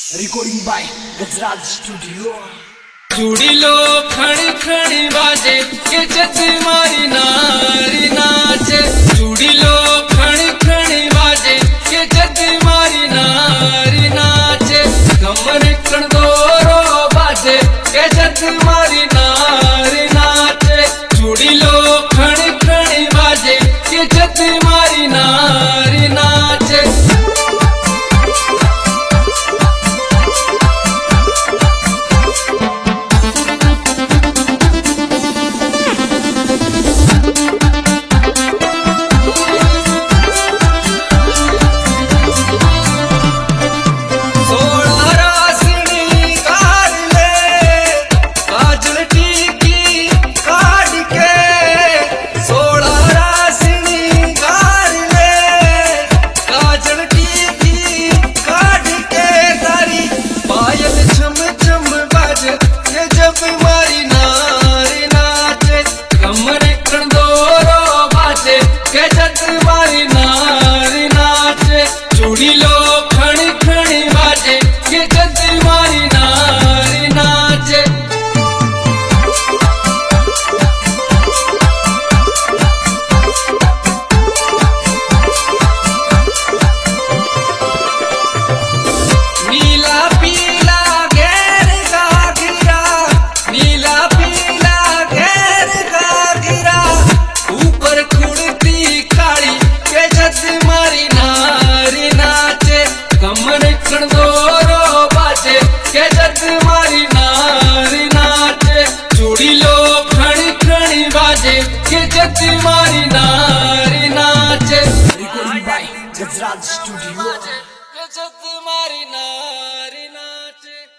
Recording by Gajraj studio. चूड़ी लो खड़ी खड़ी बाजे के जत मारी नारी नाचे। चूड़ी लो खड़ी खड़ी बाजे के जत मारी नारी नाचे। कमर कंदोरो बाजे के जत मारी नारी नाचे। चूड़ी लो खड़ी खड़ी बाजे के जत मारी नारी नाचे। चूड़ी लो खड़ी खड़ी बाजे के जत मारी नारी नाचे। नीला पीला घेर का गिरा, नीला पीला घेर का गिरा। ऊपर खुड़ती काली के जत मारी नारी नाचे। कमर कंदोरो बाजे के जत मारी नारी नाचे। चूड़ी लो खड़ी खड़ी बाजे के जत मारी नारी नाचे। Recording by Gajraj studio. के जत मारी नारी